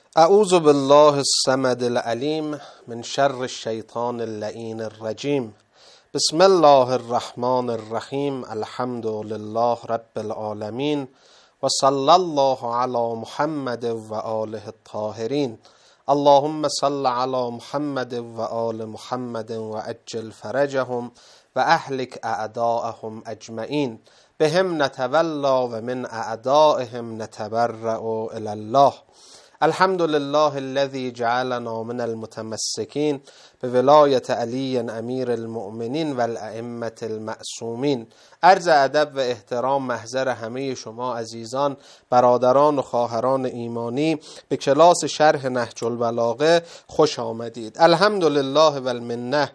اعوذ بالله الصمد العلیم من شر الشیطان اللعین الرجیم. بسم الله الرحمن الرحیم. الحمد لله رب العالمین و صلی الله علی محمد و آله الطاهرین. اللهم صل علی محمد و آل محمد و عجل فرجهم و اهلک اعداءهم اجمعین. بهم نتولا و من اعدائهم نتبرأ الی الله. الحمد لله الذي جعلنا من المتمسكين بولایت علی امیر المؤمنین و الائمة المعصومین. عرض ادب و احترام محضر همه شما عزیزان، برادران و خواهران ایمانی به کلاس شرح نهج البلاغه خوش آمدید. الحمدلله و المنه.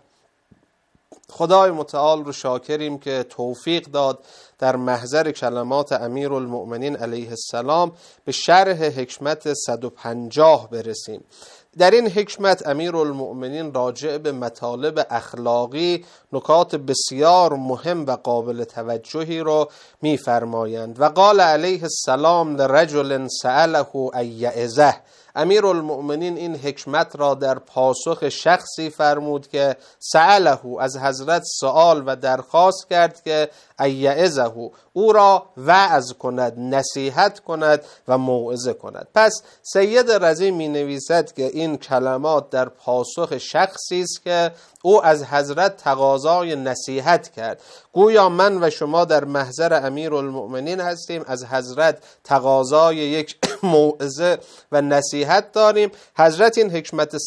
خدای متعال رو شاکریم که توفیق داد در محضر کلمات امیرالمؤمنین علیه السلام به شرح حکمت 150 برسیم. در این حکمت امیرالمؤمنین راجع به مطالب اخلاقی نکات بسیار مهم و قابل توجهی رو می‌فرمایند. و قال علیه السلام لرجل سأله ان یعظه. امیرالمؤمنین این حکمت را در پاسخ شخصی فرمود که سأله، از حضرت سؤال و درخواست کرد که ان یعظه، او را وعظ کند، نصیحت کند و موعظه کند. پس سید رضی می نویسد که این کلمات در پاسخ شخصی است که او از حضرت تقاضای نصیحت کرد. گویا من و شما در محضر امیرالمؤمنین هستیم، از حضرت تقاضای یک موعظه و نصیحت داریم. حضرت این حکمت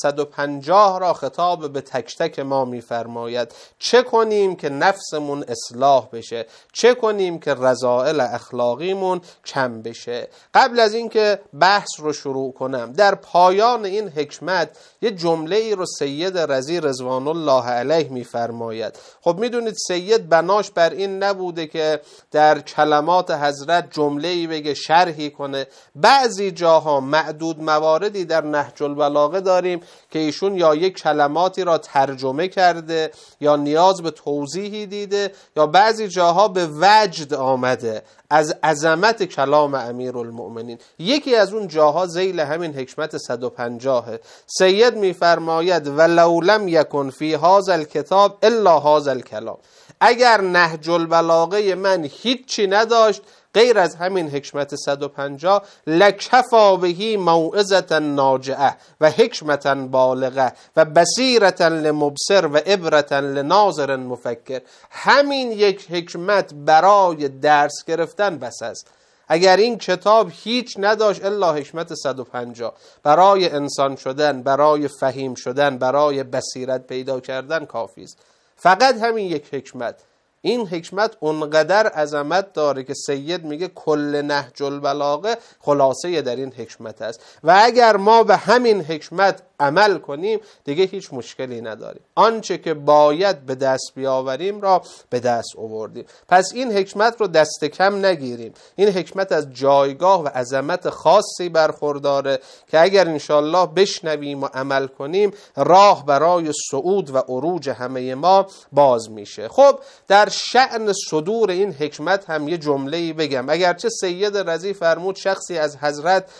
150 را خطاب به تک تک ما می‌فرماید. چه کنیم که نفسمون اصلاح بشه؟ چه کنیم که رذائل اخلاقیمون کم بشه؟ قبل از اینکه بحث رو شروع کنم، در پایان این حکمت یه جمله ای رو سید رضی رضوان الله علیه می‌فرماید. خب میدونید سید بناش بر این نبوده که در کلمات حضرت جمله ای بگه، شرحی کنه. بعضی جاها معدود مواردی در نهج البلاغه داریم که ایشون یا یک کلماتی را ترجمه کرده یا نیاز به توضیحی دیده، یا بعضی جاها به وجد آمده از عظمت کلام امیرالمؤمنین. یکی از اون جاها ذیل همین حکمت 150 سید میفرماید ولو لم یکن فی هذا الکتاب الا هذا الکلام. اگر نهج البلاغه من هیچی نداشت غیر از همین حکمت 150 لکفا بهی موعظة ناجعه و حکمة بالغه و بصیرة لمبصر و عبرة لناظر مفکر. همین یک حکمت برای درس گرفتن بس است. اگر این کتاب هیچ نداشت الا حکمت 150 برای انسان شدن، برای فهیم شدن، برای بصیرت پیدا کردن کافی است. فقط همین یک حکمت. این حکمت اونقدر عظمت داره که سید میگه کل نهج البلاغه خلاصه در این حکمت است و اگر ما به همین حکمت عمل کنیم دیگه هیچ مشکلی نداریم. آنچه که باید به دست بیاوریم را به دست آوردیم. پس این حکمت رو دست کم نگیریم. این حکمت از جایگاه و عظمت خاصی برخورداره که اگر انشالله بشنویم و عمل کنیم راه برای صعود و عروج همه ما باز میشه. خب در شأن صدور این حکمت هم یه جمله‌ای بگم. اگرچه سید رضی فرمود شخصی از حضرت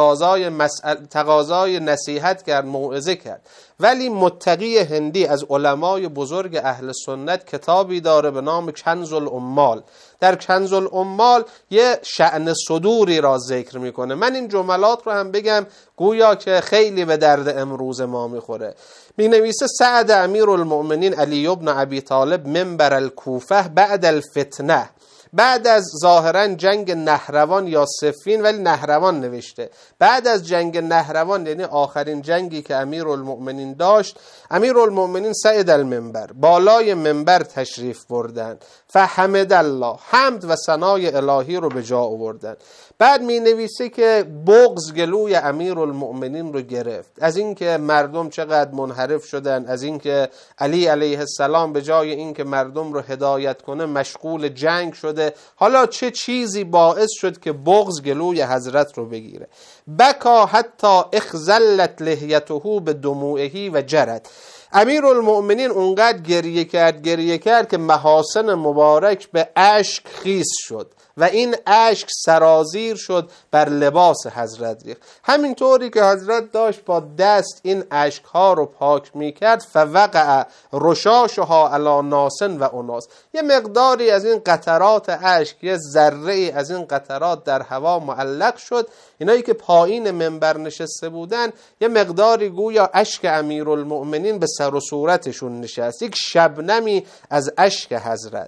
تقاضای نصیحت کرد، موعظه کرد، ولی متقی هندی از علمای بزرگ اهل سنت کتابی داره به نام کنز العمال. در کنز العمال یه شأن صدوری را ذکر میکنه. من این جملات رو هم بگم گویا که خیلی به درد امروز ما میخوره. می نویسه سعد امیرالمؤمنین علی ابن ابی طالب منبر الکوفه بعد الفتنه، بعد از ظاهرا جنگ نهروان یا صفین، ولی نهروان نوشته، بعد از جنگ نهروان یعنی آخرین جنگی که امیرالمؤمنین داشت، امیرالمؤمنین صعد المنبر، بالای منبر تشریف بردن، فحمد الله، حمد و ثنای الهی رو به جا آوردن. بعد می نویسه که بغض گلوی امیرالمؤمنین رو گرفت از اینکه مردم چقدر منحرف شدن، از اینکه علی علیه السلام به جای اینکه مردم رو هدایت کنه مشغول جنگ شده. حالا چه چیزی باعث شد که بغض گلوی حضرت رو بگیره؟ بکا حتی اخزلت لحیته به دموعه و جرت. امیرالمؤمنین اونقدر گریه کرد که محاسن مبارک به اشک خیس شد و این اشک سرازیر شد بر لباس حضرت ریخت. همینطوری که حضرت داشت با دست این اشک ها رو پاک میکرد، فوقع رشاشها علی ناس و اناس، یه مقداری از این قطرات اشک، یه ذره از این قطرات در هوا معلق شد. اینایی که پایین منبر نشسته بودن یه مقداری گویا اشک امیرالمؤمنین به سر و صورتشون نشست، یک شبنمی از اشک حضرت.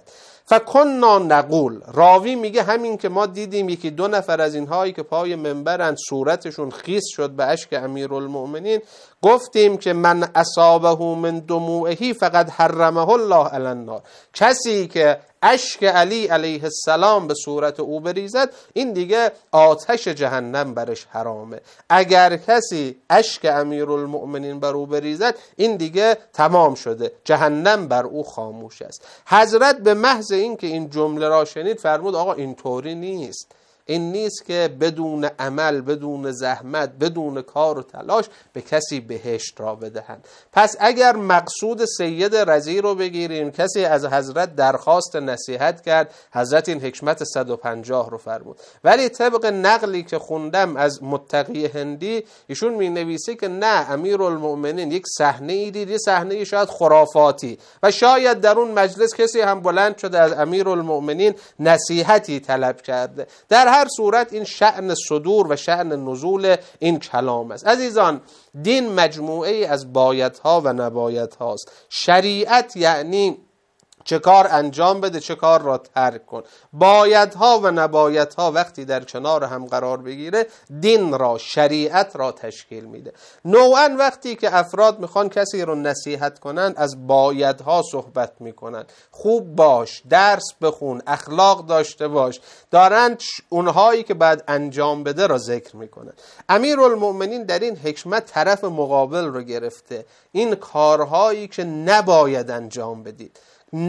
فکنا نقول، راوی میگه همین که ما دیدیم یکی دو نفر از اینهایی که پای منبرن صورتشون خیس شد به اشک امیرالمؤمنین، گفتیم که من اصابه من دموعه فقد حرمه الله علی النار، کسی که اشک علی علیه السلام به صورت او بریزد این دیگه آتش جهنم برش حرامه. اگر کسی اشک امیرالمؤمنین بر او بریزد این دیگه تمام شده، جهنم بر او خاموش است. حضرت به محض این که این جمله را شنید فرمود آقا اینطوری نیست، این نیست که بدون عمل، بدون زحمت، بدون کار و تلاش به کسی بهشت را بدهند. پس اگر مقصود سید رضی رو بگیریم، کسی از حضرت درخواست نصیحت کرد، حضرت این حکمت 150 رو فرمود. ولی طبق نقلی که خوندم از متقی هندی، ایشون می نویسه که نه، امیرالمؤمنین یک صحنه ای دید، یه صحنه شاید خرافاتی، و شاید در اون مجلس کسی هم بلند شده از امیرالمؤمنین نصیحتی طلب کرده. در هر صورت این شأن صدور و شأن نزول این کلام است. عزیزان، دین مجموعه از بایدها و نبایدهاست. شریعت یعنی چه کار انجام بده، چه کار را ترک کن. بایدها و نبایدها وقتی در کنار هم قرار بگیره دین را، شریعت را تشکیل میده. نوعا وقتی که افراد میخوان کسی رو نصیحت کنن از بایدها صحبت میکنن، خوب باش، درس بخون، اخلاق داشته باش، دارند اونهایی که بعد انجام بده را ذکر میکنن. امیرالمؤمنین در این حکمت طرف مقابل رو گرفته، این کارهایی که نباید انجام بدید.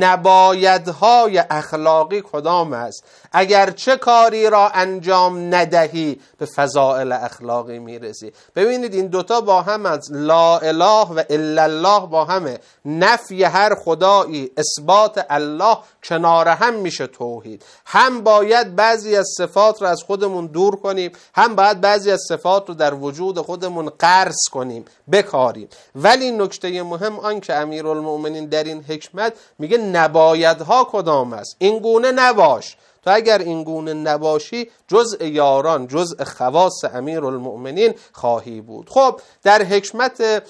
نبایدهای اخلاقی کدام است؟ اگر چه کاری را انجام ندهی به فضائل اخلاقی میرسی. ببینید این دوتا با هم از لا اله و الا الله با همه، نفی هر خدایی، اثبات الله، کنار هم میشه توحید. هم باید بعضی از صفات رو از خودمون دور کنیم، هم باید بعضی از صفات رو در وجود خودمون قرض کنیم، بکاریم. ولی نکته مهم آن که امیرالمؤمنین در این حکمت میگه نبایدها کدام است؟ این گونه نباش. تو اگر این گونه نباشی جزء یاران، جزء خواص امیرالمؤمنین خواهی بود. خب در حکمت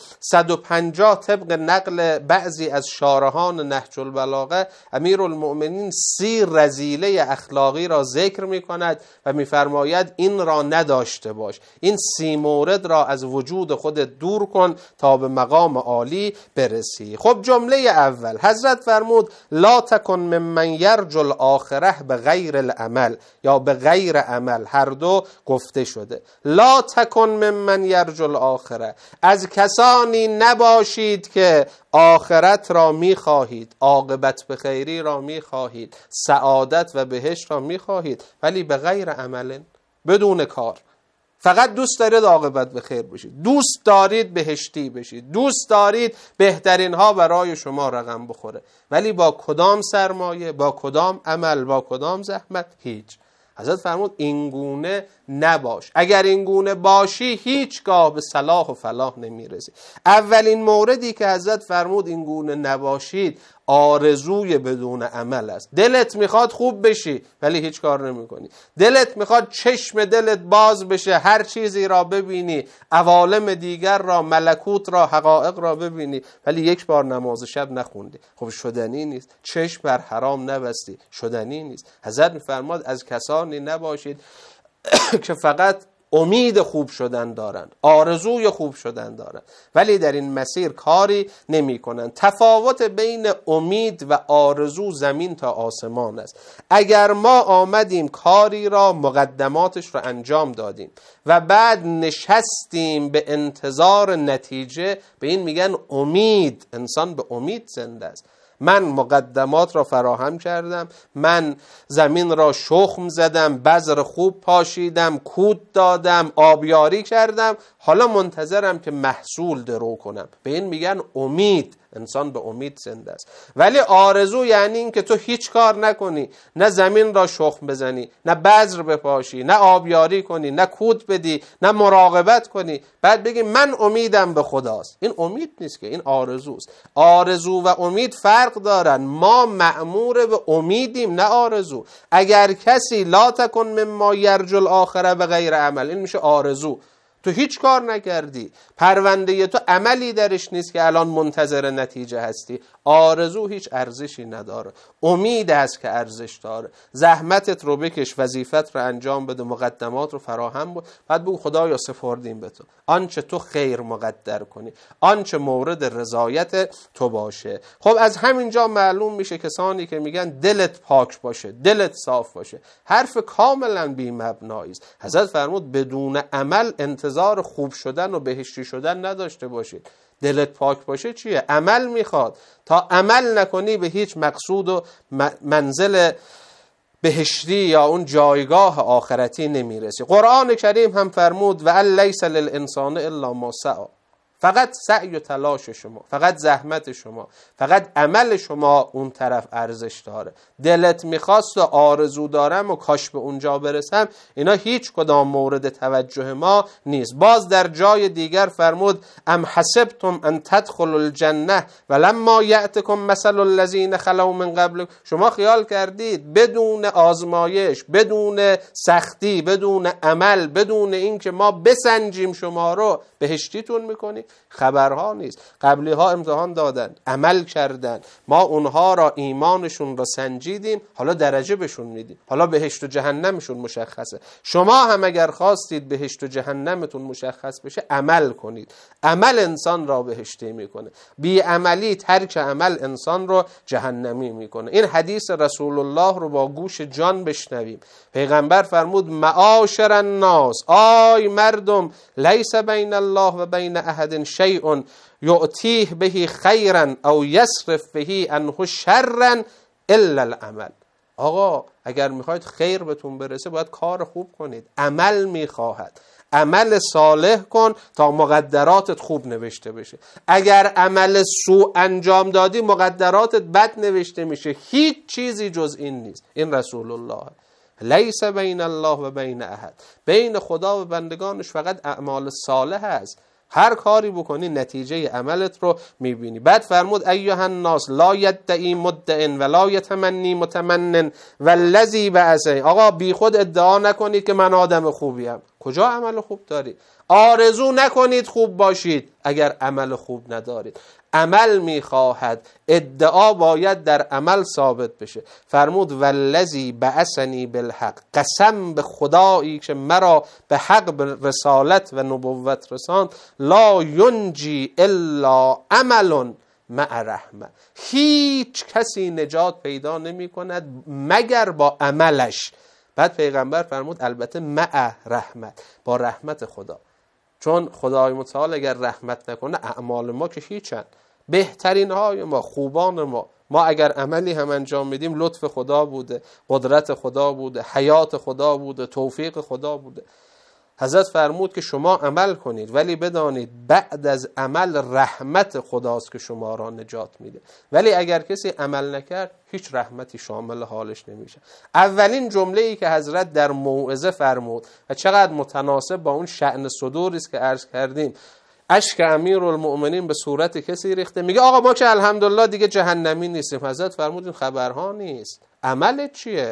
150 طبق نقل بعضی از شارحان نهج البلاغه، امیرالمؤمنین 30 رذیله اخلاقی را ذکر می کند و می فرماید این را نداشته باش، این 30 مورد را از وجود خودت دور کن تا به مقام عالی برسی. خب جمله اول حضرت فرمود لا تکن ممن یرجو الاخره بغیر العمل، یا به غیر عمل، هر دو گفته شده. لا تکن ممن یرجو الاخره، از کسانی نباشید که آخرت را میخواهید، عاقبت به خیری را میخواهید، سعادت و بهشت را میخواهید، ولی به غیر عمل، بدون کار. فقط دوست دارید عاقبت به خیر بشید، دوست دارید بهشتی بشید، دوست دارید بهترین ها برای شما رقم بخوره، ولی با کدام سرمایه، با کدام عمل، با کدام زحمت؟ هیچ. حضرت فرمود اینگونه نباش. اگر اینگونه باشی هیچگاه به صلاح و فلاح نمیرسی. اولین موردی که حضرت فرمود اینگونه نباشید آرزوی بدون عمل است. دلت میخواد خوب بشی ولی هیچ کار نمی کنی. دلت میخواد چشم دلت باز بشه، هر چیزی را ببینی، عوالم دیگر را، ملکوت را، حقایق را ببینی، ولی یک بار نماز شب نخوندی. خب شدنی نیست. چشم بر حرام نبستی، شدنی نیست. حضرت میفرماد از کسانی نباشید که فقط امید خوب شدن دارن، آرزوی خوب شدن دارن، ولی در این مسیر کاری نمی کنن. تفاوت بین امید و آرزو زمین تا آسمان است. اگر ما آمدیم کاری را، مقدماتش را انجام دادیم و بعد نشستیم به انتظار نتیجه، به این میگن امید. انسان به امید زنده است. من مقدمات را فراهم کردم، من زمین را شخم زدم، بذر خوب پاشیدم، کود دادم، آبیاری کردم، حالا منتظرم که محصول درو کنم. به این میگن امید. انسان به امید زنده است. ولی آرزو یعنی این که تو هیچ کار نکنی، نه زمین را شخم بزنی، نه بذر بپاشی، نه آبیاری کنی، نه کود بدی، نه مراقبت کنی، بعد بگی من امیدم به خداست. این امید نیست که، این آرزوست. آرزو و امید فرق دارن. ما مأمور به امیدیم، نه آرزو. اگر کسی لا تکن مما یرجو الاخره به غیر عمل، این میشه آرزو. تو هیچ کار نکردی، پرونده تو عملی درش نیست که الان منتظر نتیجه هستی. آرزو هیچ ارزشی نداره، امید هست که ارزش داره. زحمتت رو بکش، وظیفت رو انجام بده، مقدمات رو فراهم بود، بعد بگو خدایا سپردیم به تو، آنچه تو خیر مقدر کنی، آنچه مورد رضایت تو باشه. خب از همینجا معلوم میشه کسانی که میگن دلت پاک باشه، دلت صاف باشه، حرف کاملا بی مبنایی است. حضرت فرمود بدون عمل انتظار خوب شدن و بهشتی شدن نداشته باشید. دلت پاک باشه چیه؟ عمل میخواد. تا عمل نکنی به هیچ مقصود و منزل بهشتی یا اون جایگاه آخرتی نمیرسی. قرآن کریم هم فرمود و ان لیس للانسان الا ما سعی. فقط سعی و تلاش شما، فقط زحمت شما، فقط عمل شما اون طرف ارزش داره. دلت میخواست و آرزو دارم و کاش به اونجا برسم، اینا هیچ کدام مورد توجه ما نیست. باز در جای دیگر فرمود ام حسبتم ان تدخلوا الجنه ولما یأتکم مثل الذین خلوا من قبل. شما خیال کردید بدون آزمایش، بدون سختی، بدون عمل، بدون اینکه ما بسنجیم شما رو بهشتیتون میکنیم؟ خبرها نیست. قبلی ها امتحان دادن، عمل کردن، ما اونها را ایمانشون را سنجیدیم، حالا درجه بهشون میدیم، حالا بهشت و جهنمشون مشخصه. شما هم اگر خواستید بهشت و جهنمتون مشخص بشه عمل کنید. عمل انسان را بهشتی میکنه، بی عملی، ترک عمل انسان رو جهنمی میکنه. این حدیث رسول الله رو با گوش جان بشنویم. پیغمبر فرمود معاشر الناس، آی مردم، لیس بین الله و بین احد شیء یعطیه به خیرا او یصرف به عنه شرا الا العمل. آقا اگر میخواید خیر بهتون برسه باید کار خوب کنید. عمل میخواهد، عمل صالح کن تا مقدراتت خوب نوشته بشه. اگر عمل سوء انجام دادی مقدراتت بد نوشته میشه. هیچ چیزی جز این نیست. این رسول الله. لیس بین الله و بین احد، بین خدا و بندگانش فقط اعمال صالح است. هر کاری بکنی نتیجه عملت رو میبینی. بعد فرمود ایها الناس لا یدعی مدع ولا یتمنی متمن والذی بعثه. آقا بی خود ادعا نکنید که من آدم خوبیم. کجا عمل خوب داری؟ آرزو نکنید خوب باشید اگر عمل خوب ندارید. عمل میخواهد، ادعا باید در عمل ثابت بشه. فرمود والذی بعثنی بالحق، قسم به خدایی که مرا به حق، به رسالت و نبوت رساند، لا ینجی الا عمل مع رحمه. هیچ کسی نجات پیدا نمی کند مگر با عملش. بعد پیغمبر فرمود البته مع رحمت، با رحمت خدا. چون خدای متعال اگر رحمت نکنه اعمال ما که هیچن. بهترین های ما، خوبان ما اگر عملی هم انجام میدیم لطف خدا بوده، قدرت خدا بوده، حیات خدا بوده، توفیق خدا بوده. حضرت فرمود که شما عمل کنید ولی بدانید بعد از عمل رحمت خداست که شما را نجات میده. ولی اگر کسی عمل نکرد هیچ رحمتی شامل حالش نمیشه. اولین جمله‌ای که حضرت در موعظه فرمود و چقدر متناسب با اون شأن صدوری است که عرض کردیم، اشک امیرالمؤمنین به صورت کسی ریخته، میگه آقا ما که الحمدلله دیگه جهنمی نیستیم. حضرت فرمود این خبرها نیست. عملت چیه؟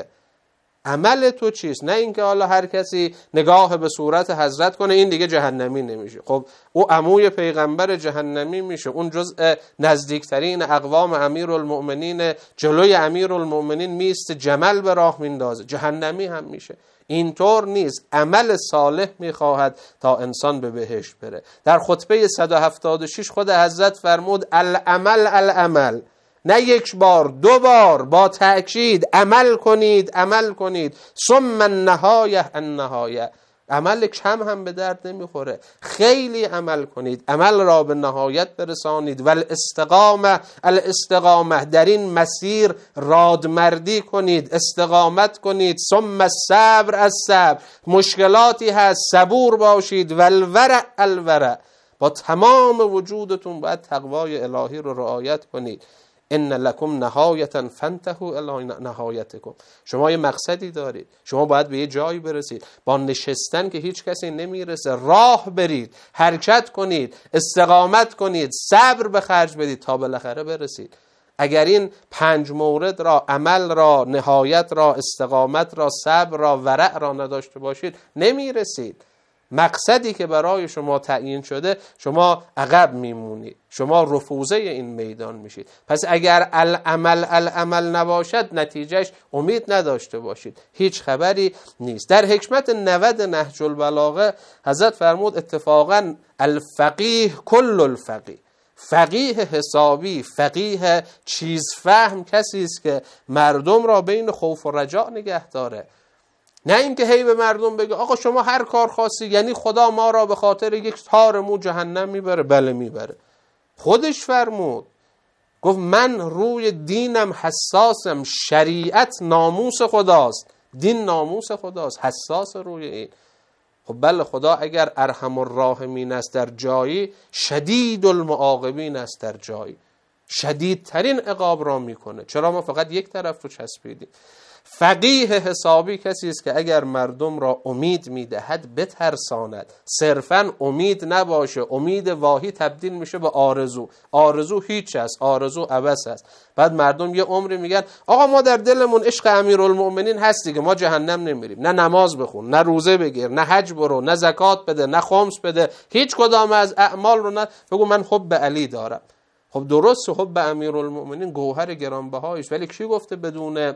عمل تو چیست؟ نه اینکه حالا هر کسی نگاه به صورت حضرت کنه این دیگه جهنمی نمیشه. خب او عموی پیغمبر جهنمی میشه، اون جزء نزدیکترین اقوام امیرالمؤمنین، جلوی امیرالمؤمنین میست، جمل به راه میندازه، جهنمی هم میشه. اینطور نیست. عمل صالح میخواهد تا انسان به بهشت بره. در خطبه 176 خود حضرت فرمود العمل العمل، نه یک بار، دو بار، با تأکید عمل کنید، عمل کنید. ثم النهایه النهایه. عمل کم هم به درد نمیخوره. خیلی عمل کنید، عمل را به نهایت برسانید. و الاستقامه در این مسیر رادمردی کنید، استقامت کنید. ثم الصبر، از صبر مشکلاتی هست، صبور باشید. و الورع با تمام وجودتون باید تقوای الهی رو رعایت کنید. ان لکم نهایتا فانتهوا الی نهایتکم. شما یه مقصدی دارید، شما باید به یه جایی برسید. با نشستن که هیچ کسی نمیرسه. راه برید، حرکت کنید، استقامت کنید، صبر به خرج بدید تا بالاخره برسید. اگر این 5 مورد را، عمل را، نهایت را، استقامت را، صبر را، ورع را نداشته باشید نمیرسید. مقصدی که برای شما تعیین شده شما عقب میمونید، شما رفوزه این میدان میشید. پس اگر العمل نباشد نتیجهش امید نداشته باشید، هیچ خبری نیست. در حکمت 90 نهج البلاغه حضرت فرمود اتفاقا الفقیه کل الفقیه، فقیه حسابی، فقیه چیز فهم کسی است که مردم را بین خوف و رجا نگه داره. نه اینکه هی به مردم بگه آقا شما هر کار خاصی، یعنی خدا ما را به خاطر یک تار مو جهنم میبره. بله میبره، خودش فرمود، گفت من روی دینم حساسم، شریعت ناموس خداست، دین ناموس خداست، حساس روی این. خب بله، خدا اگر ارحم الراحمین است در جایی، شدید المعاقبین است در جایی، شدیدترین عقاب را میکنه. چرا ما فقط یک طرف رو چسبیدیم؟ فقیه حسابی کسی است که اگر مردم را امید میدهد بترساند. صرفا امید نباشه، امید واهی تبدیل میشه به آرزو. آرزو هیچ است، آرزو عبث است. بعد مردم یه عمری میگن آقا ما در دلمون عشق امیرالمؤمنین هست دیگه، ما جهنم نمیریم. نه نماز بخون، نه روزه بگیر، نه حج برو، نه زکات بده، نه خمس بده، هیچ کدام از اعمال رو نه. بگو من حب علی دارم. خب درست، حب امیرالمؤمنین گوهر گرانبهاییست، ولی کی گفته بدون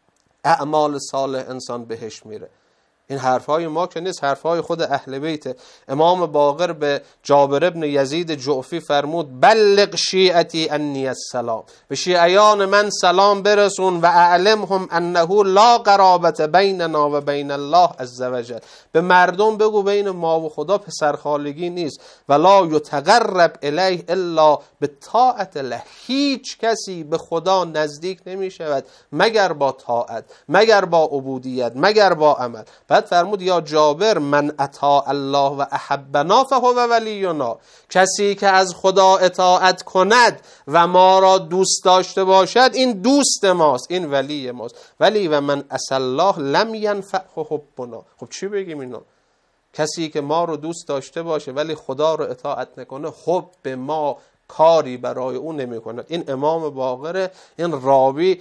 اعمال صالح انسان بهش میره؟ این حرفهای ما که نیست، حرفهای خود اهل بیت. امام باقر به جابر ابن یزید جعفی فرمود بلغ شیعتی انی السلام، به شیعیان من سلام برسون. و اعلمهم انه لا قرابت بیننا و بین الله عز وجل، به مردم بگو بین ما و خدا پسرخالگی نیست. ولا یتقرب الیه الا بالطاعة له، هیچ کسی به خدا نزدیک نمی شود مگر با طاعت، مگر با عبودیت، مگر با عمل. بعد فرمود یا جابر من اطاع الله و احبنا فهو ولینا، کسی که از خدا اطاعت کند و ما را دوست داشته باشد این دوست ماست، این ولی ماست. ولی و من عصی الله لم ینفعه حبنا. خب چی بگیم اینو؟ کسی که ما رو دوست داشته باشه ولی خدا رو اطاعت نکنه، حب ما کاری برای اون نمی کند. این امام باقر، این راوی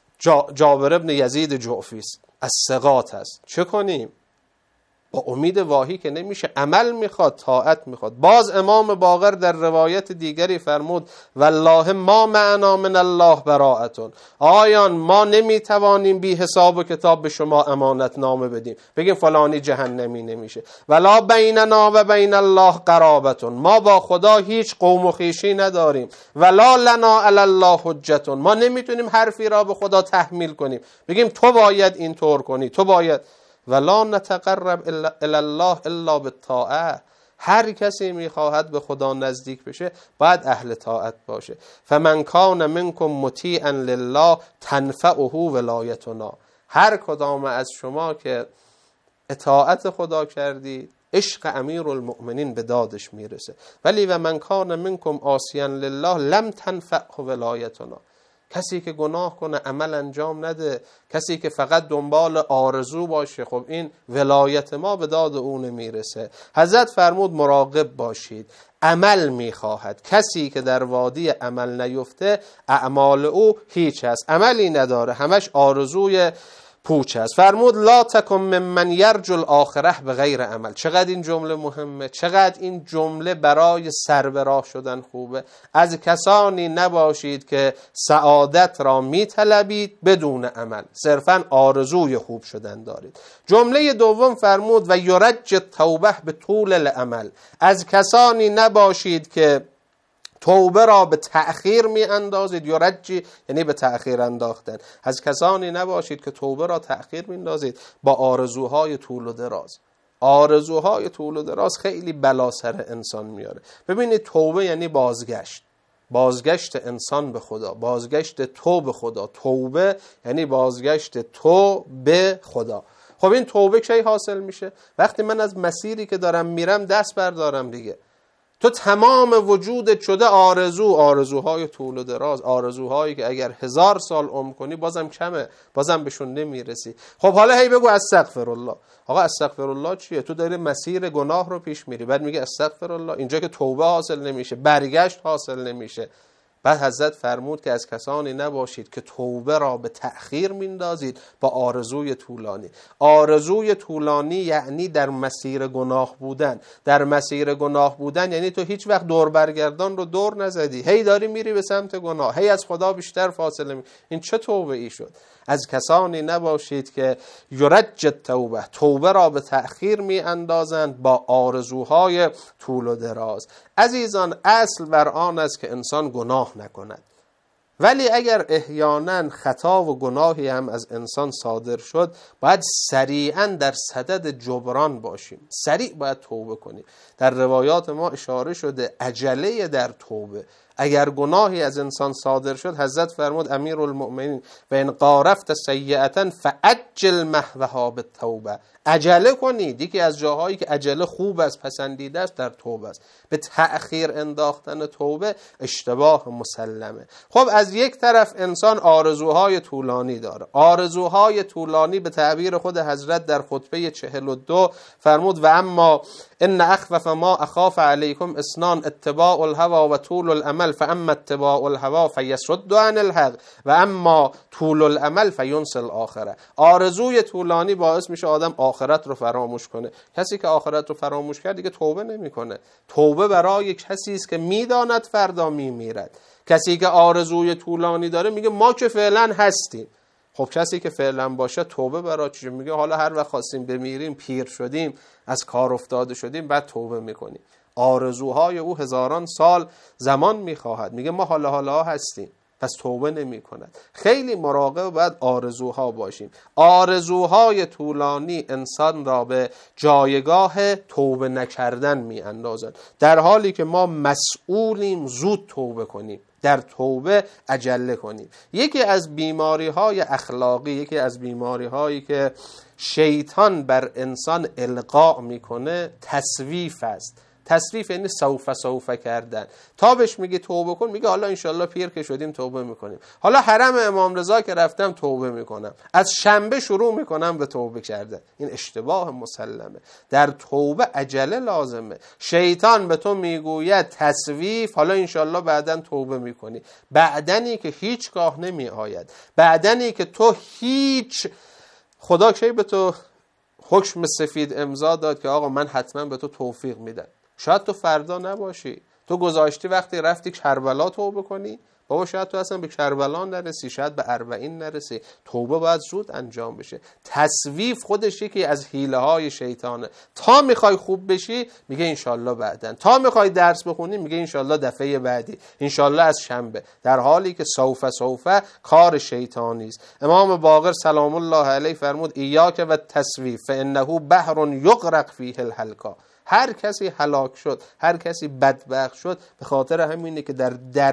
جابر ابن یزید جعفی است، از ثقات است. چه کنیم؟ با امید واهی که نمیشه، عمل میخواد، طاعت میخواد. باز امام باقر در روایت دیگری فرمود والله ما معنا من الله براءتون، آیان ما نمیتوانیم بی حساب و کتاب به شما امانت نامه بدیم بگیم فلانی جهنمی نمیشه. ولا بیننا و بین الله قرابتون، ما با خدا هیچ قوم و خویشی نداریم. ولا لنا علی الله حجتون، ما نمیتونیم حرفی را به خدا تحمیل کنیم بگیم تو باید این طور کنی، تو باید. ولا نتقرب الی الله الا بالطاعه، هر کسی میخواهد به خدا نزدیک بشه باید اهل طاعت باشه. فمن کان منکم مطیعا لله تنفعه ولایتنا، هر کدام از شما که اطاعت خدا کردید عشق امیرالمؤمنین به دادش میرسه. ولی و من کان منکم عاصیا لله لم تنفعه ولایتنا، کسی که گناه کنه عمل انجام نده، کسی که فقط دنبال آرزو باشه، خب این ولایت ما به داد او نمیرسه. حضرت فرمود مراقب باشید، عمل میخواهد، کسی که در وادی عمل نیفته اعمال او هیچ است، عملی نداره، همش آرزوی پوچ است. فرمود لا تکن ممن یرجو الاخره بغیر عمل. چقدر این جمله مهمه، چقدر این جمله برای سر به راه شدن خوبه. از کسانی نباشید که سعادت را میطلبید بدون عمل، صرفا آرزوی خوب شدن دارید. جمله دوم فرمود و یرج التوبه به طول العمل، از کسانی نباشید که توبه را به تأخیر می اندازید. یرجی یعنی به تأخیر انداختن. از کسانی نباشید که توبه را تأخیر می اندازید با آرزوهای طول و دراز. آرزوهای طول و دراز خیلی بلا سر انسان میاره. ببینید توبه یعنی بازگشت انسان به خدا، بازگشت تو به خدا. توبه یعنی بازگشت تو به خدا. خب این توبه کی حاصل میشه؟ وقتی من از مسیری که دارم میرم دست بردارم دیگه. تو تمام وجودت شده آرزوهای طول و دراز، آرزوهایی که اگر 1000 سال عمر کنی بازم کمه، بازم بهشون نمیرسی. خب حالا هی بگو استغفرالله. آقا استغفرالله چیه؟ تو داری مسیر گناه رو پیش میری، بعد میگه استغفرالله. اینجا که توبه حاصل نمیشه، برگشت حاصل نمیشه. بعد حضرت فرمود که از کسانی نباشید که توبه را به تأخیر میندازید با آرزوی طولانی. آرزوی طولانی یعنی در مسیر گناه بودن. در مسیر گناه بودن یعنی تو هیچ وقت دور برگردان رو دور نزدی، هی داری میری به سمت گناه، هی از خدا بیشتر فاصله می. این چه توبه ای شد؟ از کسانی نباشید که یرج توبه را به تأخیر می اندازند با آرزوهای طول و دراز. عزیزان، اصل بر آن است که انسان گناه نکند، ولی اگر احیانا خطا و گناهی هم از انسان صادر شد باید سریعا در صدد جبران باشیم، سریع باید توبه کنیم. در روایات ما اشاره شده عجله در توبه. اگر گناهی از انسان صادر شد حضرت فرمود امیرالمؤمنین و ان قارفت سیئة فعجل محوها بالتوبه. عجله کنید. یکی از جاهایی که عجله خوب است، پسندیده است، در توبه است. به تأخیر انداختن توبه اشتباه مسلمه. خب از یک طرف انسان آرزوهای طولانی داره. آرزوهای طولانی به تعبیر خود حضرت در خطبه 42 فرمود و اما ان اخوف ما اخاف علیکم اثنان اتباع الهوى و طول الامل فاما اتباع الهوى فیصد عن الحق و اما طول الامل فینسى الاخره. آرزوی طولانی باعث میشه آدم آخرت رو فراموش کنه. کسی که آخرت رو فراموش کرد دیگه توبه نمیکنه. توبه برای کسی است که میداند فردا میمیرد. کسی که آرزوی طولانی داره میگه ما که فعلا هستیم. خب کسی که فعلا باشه توبه برای چی؟ میگه حالا هر وقت خواستیم بمیریم، پیر شدیم، از کار افتاده شدیم، بعد توبه میکنیم. آرزوهای او 1000 سال زمان میخواهد. میگه ما حالا هستیم، پس توبه نمی کند. خیلی مراقب باید آرزوها باشیم. آرزوهای طولانی انسان را به جایگاه توبه نکردن می اندازند، در حالی که ما مسئولیم زود توبه کنیم، در توبه عجله کنیم. یکی از بیماری‌های اخلاقی، یکی از بیماری‌هایی که شیطان بر انسان القا میکنه تسویف است. تسویف یعنی سوف کردن. تا بهش میگه توبه کن میگه حالا انشالله پیر که شدیم توبه میکنیم. حالا حرم امام رضا که رفتم توبه میکنم، از شنبه شروع میکنم به توبه کردن. این اشتباه مسلمه. در توبه عجله لازمه. شیطان به تو میگوید تسویف، حالا انشالله بعدن توبه میکنی. بعدنی که هیچگاه نمی آید، بعدنی که تو هیچ، خدا کی به تو حکم سفید امضا داد که آقا من حتما به تو توفیق میدم؟ شاید تو فردا نباشی. تو گذاشتی وقتی رفتی کربلا توبه کنی، بابا شاید تو اصلا به کربلا نرسی، شاید به 40 نرسی. توبه باید زود انجام بشه. تسویف خودش یکی از حیله های شیطانه. تا میخوای خوب بشی میگه انشالله بعدن، تا میخوای درس بخونی میگه انشالله دفعه بعدی، انشالله از شنبه، در حالی که سوف کار شیطانی است. امام باقر سلام الله علیه فرمود ایاک و تسویف فانه بحر یغرق فیه الهلکا. هر کسی هلاک شد، هر کسی بدبخت شد به خاطر همینه که در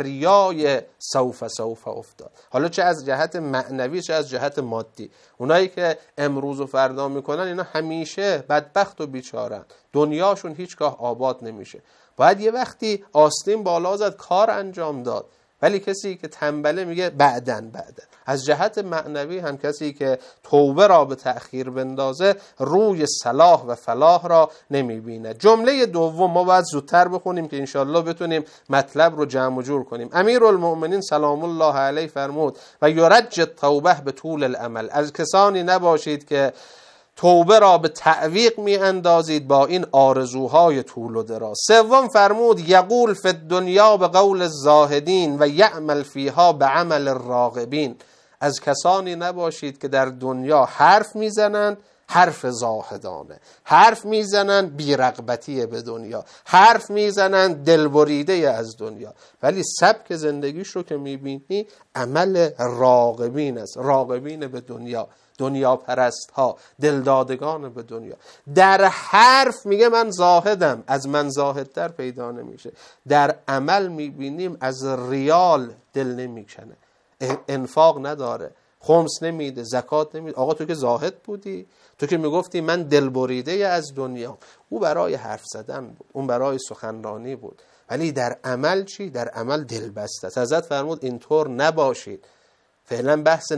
دریای سوف افتاد. حالا چه از جهت معنوی چه از جهت مادی. اونایی که امروز و فردا میکنن اینا همیشه بدبخت و بیچارن، دنیاشون هیچگاه آباد نمیشه. باید یه وقتی آستین بالا زد، کار انجام داد. ولی کسی که تنبله میگه بعدن. از جهت معنوی هم کسی که توبه را به تأخیر بندازه روی صلاح و فلاح را نمیبینه. جمله دوم ما باید زودتر بخونیم که انشالله بتونیم مطلب رو جمع و جور کنیم. امیرالمؤمنین سلام الله علیه فرمود و یرج التوبه به طول الامل. از کسانی نباشید که توبه را به تعویق می اندازید با این آرزوهای طول و دراز. سوم فرمود یقول فی الدنیا به قول الزاهدین و یعمل فیها به عمل الراغبین. از کسانی نباشید که در دنیا حرف میزنند، حرف زاهدانه، حرف میزنند بی‌رغبتی به دنیا، حرف میزنند دلبریده از دنیا، ولی سبک زندگیش رو که میبینی عمل راغبین است، راغبین به دنیا. دنیا پرست ها، دلدادگان به دنیا. در حرف میگه من زاهدم، از من زاهدتر پیدا نمیشه. در عمل میبینیم از ریال دل نمیکنه، انفاق نداره، خمس نمیده، زکات نمیده. آقا تو که زاهد بودی، تو که میگفتی من دل بریده از دنیا. او برای حرف زدن بود، اون برای سخنرانی بود، ولی در عمل چی؟ در عمل دل بسته است. حضرت فرمود اینطور نباشید. فعلا بحث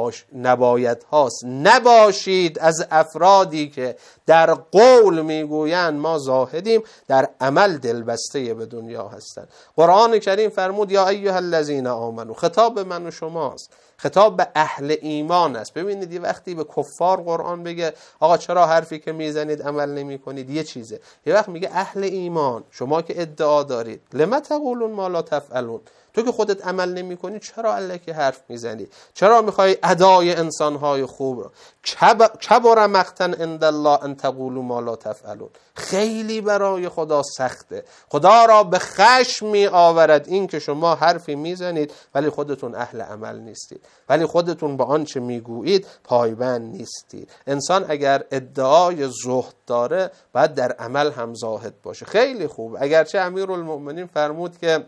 نباید هاست. نباشید از افرادی که در قول میگویند ما زاهدیم، در عمل دلبسته به دنیا هستند. قرآن کریم فرمود یا ایها الذین آمنو، خطاب به من و شماست، خطاب به اهل ایمان است. ببینید یه وقتی به کفار قرآن بگه آقا چرا حرفی که میزنید عمل نمی کنید یه چیزه، یه وقت میگه اهل ایمان، شما که ادعا دارید لم تقولون ما لا تفعلون، تو که خودت عمل نمی کنی چرا الکی حرف میزنی؟ چرا میخوای ادای انسانهای خوب رو؟ کبر مقتا عند الله ان تقولوا ما لا تفعلون. خیلی برای خدا سخته، خدا را به خشم می آورد این که شما حرفی میزنید ولی خودتون اهل عمل نیستید، ولی خودتون با آنچه میگویید پایبند نیستید. انسان اگر ادعای زهد داره باید در عمل هم زاهد باشه. خیلی خوب، اگرچه امیرالمؤمنین فرمود که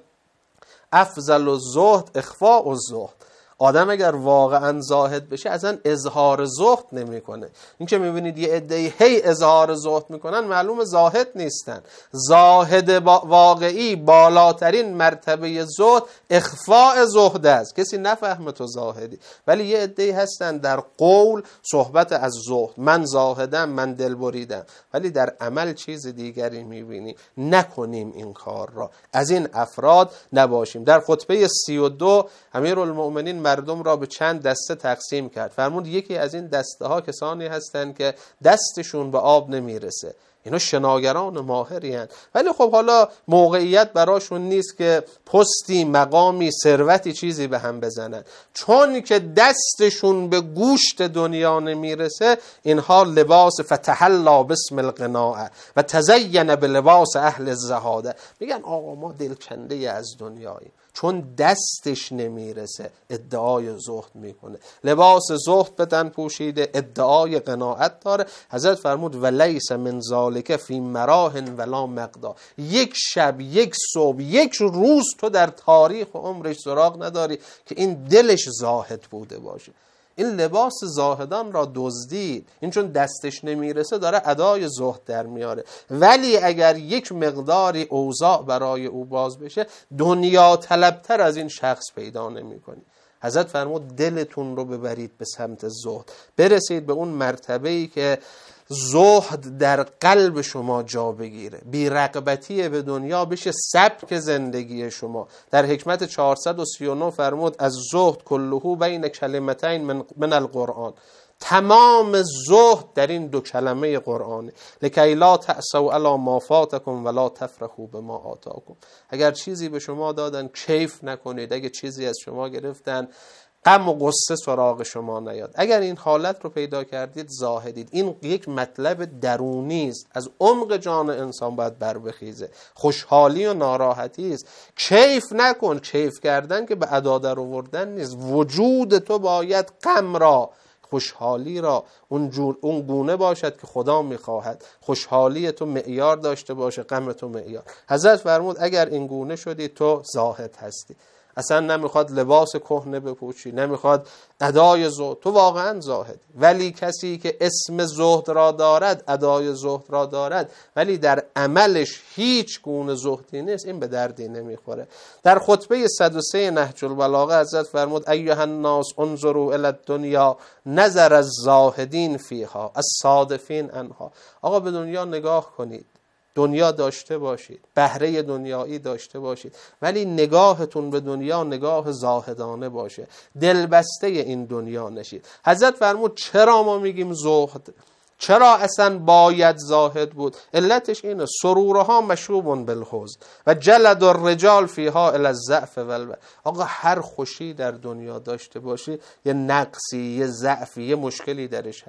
افضل الزهد اخفاء الزهد. آدم اگر واقعا زاهد بشه اصلا اظهار زهد نمیکنه. این که میبینید یه عده‌ای هی اظهار زهد میکنن معلوم زاهد نیستن. زاهد واقعی بالاترین مرتبه زهد اخفاء زهد است، کسی نفهمه تو زاهدی. ولی یه عده‌ای هستن در قول صحبت از زهد، من زاهدم، من دل بریدم، ولی در عمل چیز دیگری میبینیم. نکنیم این کار را، از این افراد نباشیم. در خطبه 32 امیرالمؤمنین مردم را به چند دسته تقسیم کرد. فرمود یکی از این دسته ها کسانی هستند که دستشون به آب نمیرسه، اینا شناگران ماهری هستند، ولی خب حالا موقعیت براشون نیست که پستی، مقامی، ثروتی، چیزی به هم بزنن. چون که دستشون به گوشت دنیا نمیرسه، اینها لباس فتحلا بسم القناعه و تزین بلباس اهل الزهاده. میگن آقا ما دلکنده از دنیاییم، چون دستش نمیرسه ادعای زهد میکنه، لباس زهد به تن پوشیده، ادعای قناعت داره. حضرت فرمود ولیس من ذالک فی مراح ولا مقدا. یک شب، یک صبح، یک روز تو در تاریخ عمرش سراغ نداری که این دلش زاهد بوده باشه. این لباس زاهدان را دزدید. این چون دستش نمیرسه داره ادای زهد در میاره، ولی اگر یک مقداری اوضاع برای او باز بشه دنیا طلبتر از این شخص پیدا نمی کنی. حضرت فرمود دلتون رو ببرید به سمت زهد، برسید به اون مرتبه‌ای که زهد در قلب شما جا بگیره، بی‌رغبتی به دنیا بشه سبک زندگی شما. در حکمت 439 فرمود از زهد کلهو بین کلمتین من القرآن. تمام زهد در این دو کلمه قرآنه. لکی لا تأسوا علی ما فاتکم ولا تفرحوا بما آتاکم. اگر چیزی به شما دادن کیف نکنید، اگر چیزی از شما گرفتن غم و غصه سراغ شما نیاد. اگر این حالت رو پیدا کردید زاهدید. این یک مطلب درونی است، از عمق جان انسان باید بر بخیزه. خوشحالی و ناراحتی است. کیف نکن، کیف کردن که به ادا در آوردن نیست. وجود تو باید غم را، خوشحالی را اون گونه باشد که خدا میخواهد. خوشحالی تو معیار داشته باشه، غم تو معیار. حضرت فرمود اگر این گونه شدی تو زاهد هستی. اصلا نمیخواد لباس کهنه بپوشی، نمیخواد ادای زهد، تو واقعا زاهد. ولی کسی که اسم زهد را دارد، ادای زهد را دارد، ولی در عملش هیچ گونه زهدی نیست، این به دردی نمیخوره. در خطبه 103 نهج البلاغه حضرت فرمود ایها الناس انظروا الی الدنیا نظر الزاهدین فیها الصادفین عنها. آقا به دنیا نگاه کنید، دنیا داشته باشید، بهره دنیایی داشته باشید، ولی نگاهتون به دنیا نگاه زاهدانه باشه، دلبسته این دنیا نشید. حضرت فرمود چرا ما میگیم زهد؟ چرا اصلا باید زاهد بود؟ علتش اینه سرورها مشوب بالحزن و جلد الرجال فیها الی الضعف والبلاء. آقا هر خوشی در دنیا داشته باشی یه نقصی، یه ضعفی، یه مشکلی درش هست.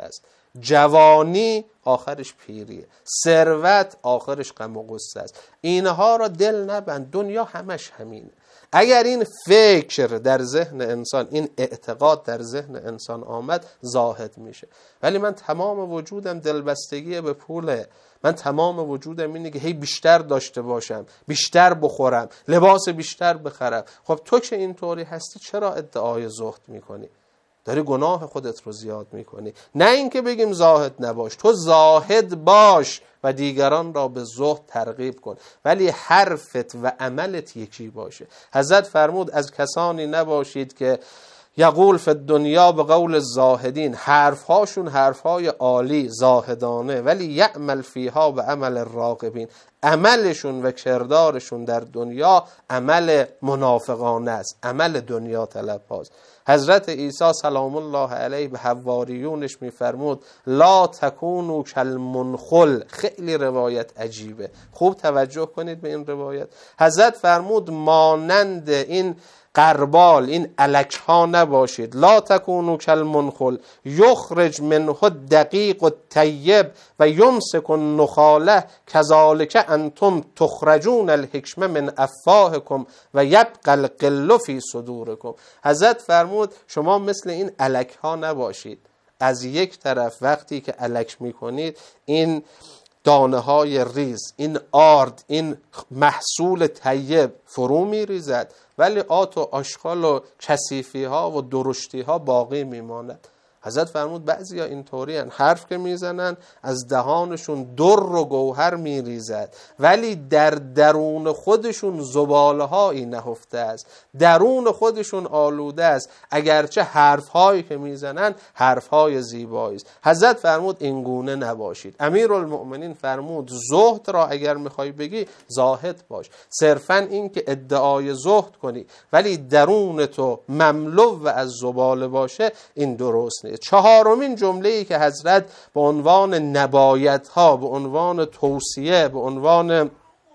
جوانی آخرش پیریه، ثروت آخرش غم و غصه است. اینها را دل نبند، دنیا همش همینه. اگر این فکر در ذهن انسان، این اعتقاد در ذهن انسان آمد، زاهد میشه. ولی من تمام وجودم دلبستگی به پوله، من تمام وجودم اینه که هی بیشتر داشته باشم، بیشتر بخورم، لباس بیشتر بخرم. خب تو که اینطوری هستی چرا ادعای زهد میکنی؟ داری گناه خودت رو زیاد میکنی. نه اینکه بگیم زاهد نباش، تو زاهد باش و دیگران را به زهد ترغیب کن، ولی حرفت و عملت یکی باشه. حضرت فرمود از کسانی نباشید که یقول فی الدنیا به قول الزاهدین، حرفهاشون حرفهای عالی زاهدانه، ولی یعمل فیها به عمل الراغبین، عملشون و کردارشون در دنیا عمل منافقانه است، عمل دنیا طلب هاست. حضرت عیسی سلام الله علیه به حواریونش میفرمود لا تکونوا کالمنخل. خیلی روایت عجیبه، خوب توجه کنید به این روایت. حضرت فرمود مانند این قربال، این الک ها نباشید. لا تکونوا کالمنخل یخرج منه الدقیق الطیب و یمسک النخاله کذالک انتم تخرجون الحکمه من افواهکم و یبقى القل فی صدورکم. حضرت فرمود شما مثل این الک ها نباشید. از یک طرف وقتی که الک میکنید، این دانه های ریز، این آرد، این محصول طیب فرو میریزد، ولی آت و آشغال و کثیفی ها و درشتی ها باقی میماند. حضرت فرمود بعضیا اینطوری هن، حرف که میزنن از دهانشون در و گوهر میریزد، ولی در درون خودشون زباله هایی نهفته است، درون خودشون آلوده است، اگرچه حرف هایی که میزنن حرف های زیبایی است. حضرت فرمود این گونه نباشید. امیرالمؤمنین فرمود زهد را اگر میخوای بگی زاهد باش. صرفا این که ادعای زهد کنی ولی درون تو مملو و از زباله باشه، این درست نیست. چهارمین جمله‌ای که حضرت به عنوان نبایدها، به عنوان توصیه، به عنوان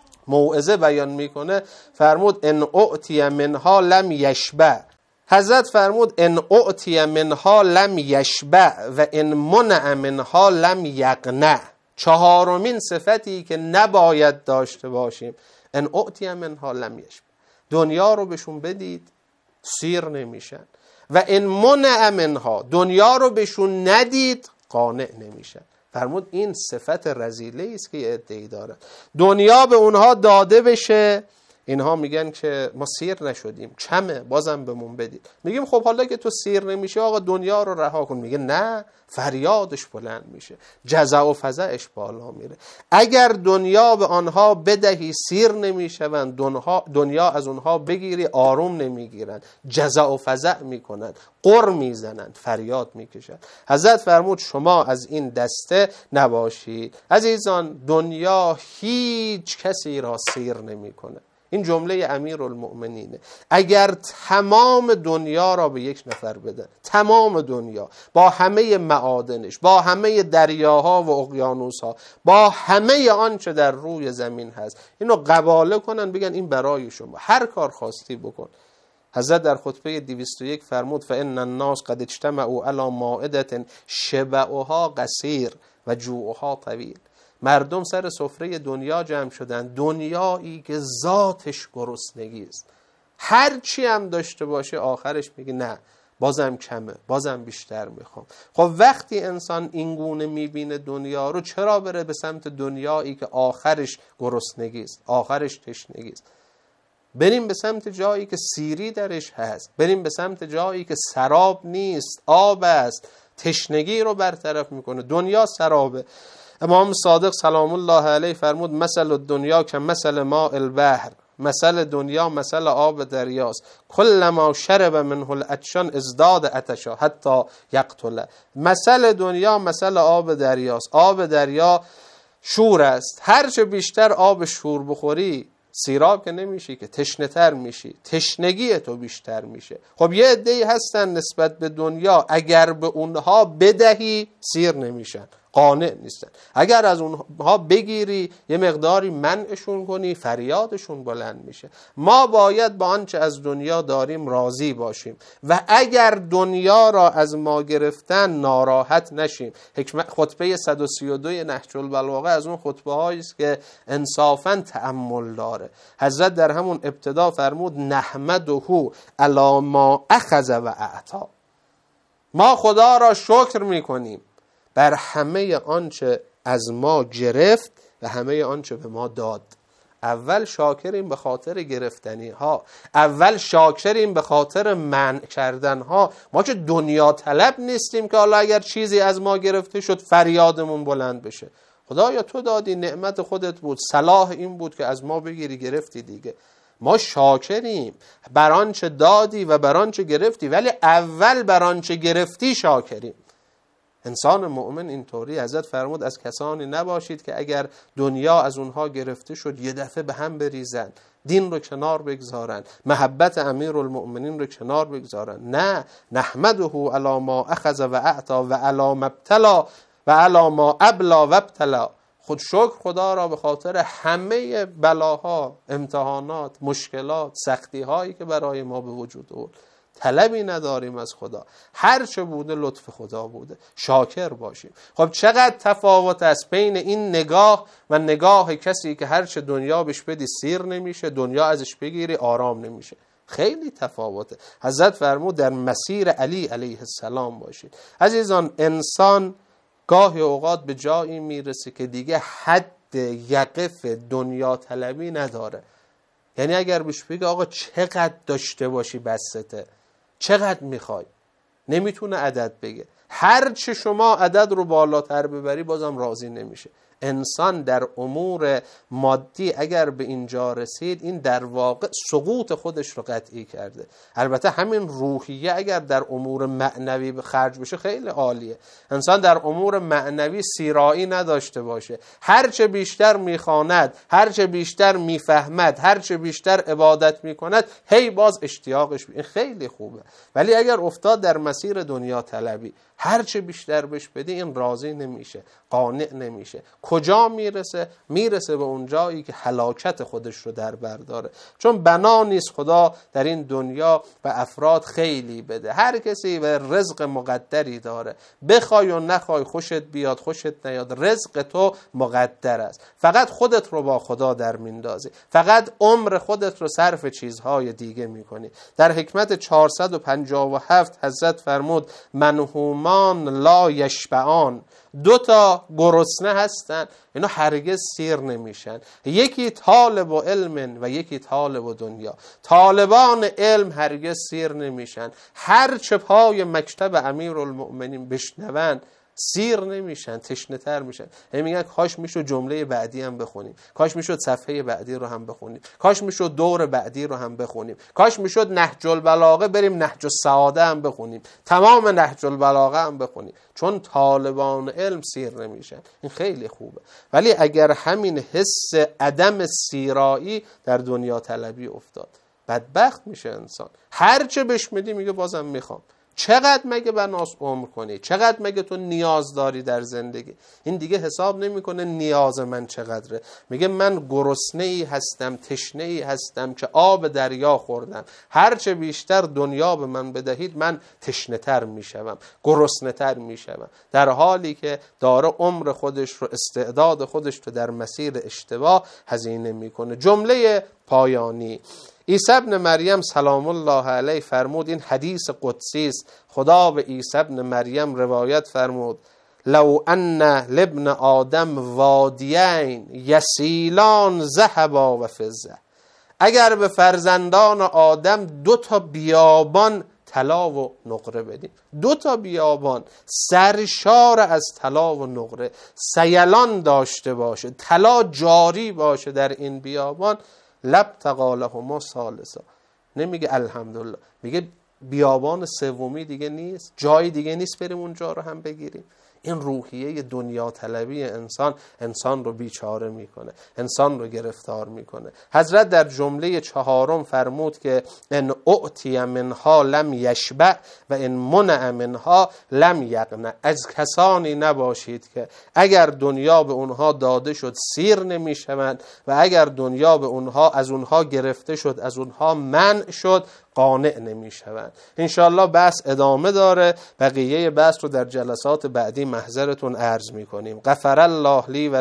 موعظه بیان میکنه، فرمود ان اعطی منها لم یشبع. حضرت فرمود ان اعطی منها لم یشبع و ان منع منها لم یقنع. چهارمین صفتی که نباید داشته باشیم، ان اعطی منها لم یشبع. دنیا رو بهشون بدید سیر نمیشن، و این منع منها، دنیا رو بهشون ندید قانع نمیشن. فرمود این صفت رذیله است که ادعی دارن. دنیا به اونها داده بشه، اینها میگن که ما سیر نشدیم، کمه، بازم بهمون بدید. میگیم خب حالا که تو سیر نمیشه آقا دنیا رو رها کن. میگه نه، فریادش بلند میشه، جزع و فزعش بالا میره. اگر دنیا به آنها بدهی سیر نمیشوند، دنیا از اونها بگیری آروم نمیگیرن، جزع و فزع میکنن، قر میزنن، فریاد میکشن. حضرت فرمود شما از این دسته نباشید. عزیزان، دنیا هیچ کسی را سیر نمیکنه. این جمله امیرالمؤمنینه. اگر تمام دنیا را به یک نفر بدن، تمام دنیا با همه معادنش، با همه دریاها و اقیانوسها، با همه آنچه در روی زمین هست، اینو قباله کنن بگن این برای شما، هر کار خواستی بکن. حضرت در خطبه 201 فرمود فإن الناس قد اجتمعوا علی مائدة شبعها قصیر و جوعها طویل. مردم سر سفره دنیا جمع شدن، دنیایی که ذاتش گرسنگی است. هر چی هم داشته باشه آخرش میگه نه، بازم کمه، بازم بیشتر میخوام. خب وقتی انسان اینگونه میبینه دنیا رو، چرا بره به سمت دنیایی که آخرش گرسنگی است، آخرش تشنگی است؟ بریم به سمت جایی که سیری درش هست، بریم به سمت جایی که سراب نیست، آب است، تشنگی رو برطرف میکنه. دنیا سرابه. امام صادق سلام الله علیه فرمود مثل الدنیا که مثل ماء البحر. مثل دنیا مثل آب دریاست. کلما شرب منه العطشان ازداد عطشا حتی یقتله. مثل دنیا مثل آب دریاست. آب دریا شور است، هرچه بیشتر آب شور بخوری سیراب که نمیشی، که تشنه تر میشی، تشنگی تو بیشتر میشه. خب یه عده‌ای هستن نسبت به دنیا اگر به اونها بدهی سیر نمیشن، قانع نیستن. اگر از اونها بگیری یه مقداری منعشون کنی، فریادشون بلند میشه. ما باید با آنچه از دنیا داریم راضی باشیم و اگر دنیا را از ما گرفتن ناراحت نشیم. خطبه 132 نهج البلاغه از اون خطبه هایی است که انصافاً تأمل داره. حضرت در همون ابتدا فرمود نحمده علی ما اخذ و اعطا. ما خدا را شکر میکنیم بر همه آنچه از ما گرفت و همه آنچه به ما داد. اول شاکریم به خاطر گرفتنی ها، اول شاکریم به خاطر منع کردن ها. ما که دنیا طلب نیستیم که حالا اگر چیزی از ما گرفته شد فریادمون بلند بشه. خدایا تو دادی، نعمت خودت بود، صلاح این بود که از ما بگیری، گرفتی دیگه. ما شاکریم بر آنچه دادی و بر آنچه گرفتی، ولی اول بر آنچه گرفتی شاکریم. انسان مؤمن اینطوری. حضرت فرمود از کسانی نباشید که اگر دنیا از اونها گرفته شد یه دفعه به هم بریزن، دین رو کنار بگذارن، محبت امیرالمؤمنین رو کنار بگذارن. نه، نحمده علی ما اخذ و اعطا و علی ما ابتلا و علی ما ابلا و ابتلا. خود شکر خدا را به خاطر همه بلاها، امتحانات، مشکلات، سختی هایی که برای ما به وجود آورد. طلبی نداریم از خدا، هر چه بوده لطف خدا بوده، شاکر باشیم. خب چقدر تفاوت است بین این نگاه و نگاه کسی که هر چه دنیا بهش بدی سیر نمیشه، دنیا ازش بگیری آرام نمیشه. خیلی تفاوته. حضرت فرمود در مسیر علی علیه السلام باشید. عزیزان، انسان گاهی اوقات به جایی میرسه که دیگه حد یقف دنیا طلبی نداره. یعنی اگر بهش بگه آقا چقدر داشته باشی بسته، چقدر میخوای، نمیتونه عدد بگه. هر چه شما عدد رو بالاتر ببری بازم راضی نمیشه. انسان در امور مادی اگر به اینجا رسید، این در واقع سقوط خودش رو قطعی کرده. البته همین روحیه اگر در امور معنوی به خرج بشه خیلی عالیه. انسان در امور معنوی سیرایی نداشته باشه، هرچه بیشتر میخواند، هرچه بیشتر میفهمد، هرچه بیشتر عبادت میکند، هی باز اشتیاقش این خیلی خوبه. ولی اگر افتاد در مسیر دنیا طلبی، هرچه بیشتر بهش بدی این راضی نمیشه، قانع نمیشه. کجا میرسه؟ میرسه به اون جایی که هلاکت خودش رو در بر داره. چون بنا نیست خدا در این دنیا و افراد خیلی بده. هر کسی به رزق مقدری داره، بخوای و نخوای، خوشت بیاد خوشت نیاد، رزق تو مقدر است. فقط خودت رو با خدا در میندازی، فقط عمر خودت رو صرف چیزهای دیگه میکنی. در حکمت 457 حضرت فرمود منهومان لا یشبعان. دو تا گرسنه هستن، اینا هرگز سیر نمیشن. یکی طالب و علم و یکی طالب و دنیا. طالبان علم هرگز سیر نمیشن، هر چه پای مکتب امیرالمؤمنین بشنون سیر نمیشن، تشنه تر میشن. میگن کاش میشد جمله بعدی هم بخونیم، کاش میشد صفحه بعدی رو هم بخونیم، کاش میشد دور بعدی رو هم بخونیم، کاش میشد نهج البلاغه بریم نهج السعاده هم بخونیم، تمام نهج البلاغه هم بخونیم. چون طالبان علم سیر نمیشن. این خیلی خوبه. ولی اگر همین حس عدم سیرایی در دنیا طلبی افتاد، بدبخت میشه انسان. هر چه بهش میدی میگه بازم میخوام. چقدر مگه بناس عمر کنی؟ چقدر مگه تو نیاز داری در زندگی؟ این دیگه حساب نمیکنه نیاز من چقدره. میگه من گرسنه ای هستم، تشنه ای هستم که آب دریا خوردم. هرچه بیشتر دنیا به من بدهید من تشنه تر میشوم، گرسنه تر میشوم. در حالی که داره عمر خودش رو، استعداد خودش رو در مسیر اشتباه هزینه میکنه. جمله پایانی، عیسی ابن مریم سلام الله علیه فرمود، این حدیث قدسی است. خدا به عیسی ابن مریم روایت فرمود لو ان لابن آدم وادیین یسیلان ذهبا و فضه. اگر به فرزندان آدم 2 تا بیابان طلا و نقره بدیم، 2 تا بیابان سرشار از طلا و نقره، سیلان داشته باشه، طلا جاری باشه در این بیابان، لابتغی لهما ثالثا. نمیگه الحمدلله، میگه بیابان سومی دیگه نیست، جای دیگه نیست بریم اونجا رو هم بگیریم. این روحیه دنیا طلبی انسان رو بیچاره میکنه، انسان رو گرفتار میکنه. حضرت در جمله 4 فرمود که ان اعطی منها لم یشبع و ان منع منها لم یقنع. از کسانی نباشید که اگر دنیا به اونها داده شد سیر نمیشوند و اگر دنیا به اونها از اونها گرفته شد از اونها منع شد قانع نمیشوند. انشاءالله بحث ادامه داره. بقیه بحث رو در جلسات بعدی محضرتون عرض میکنیم. غفر الله لی و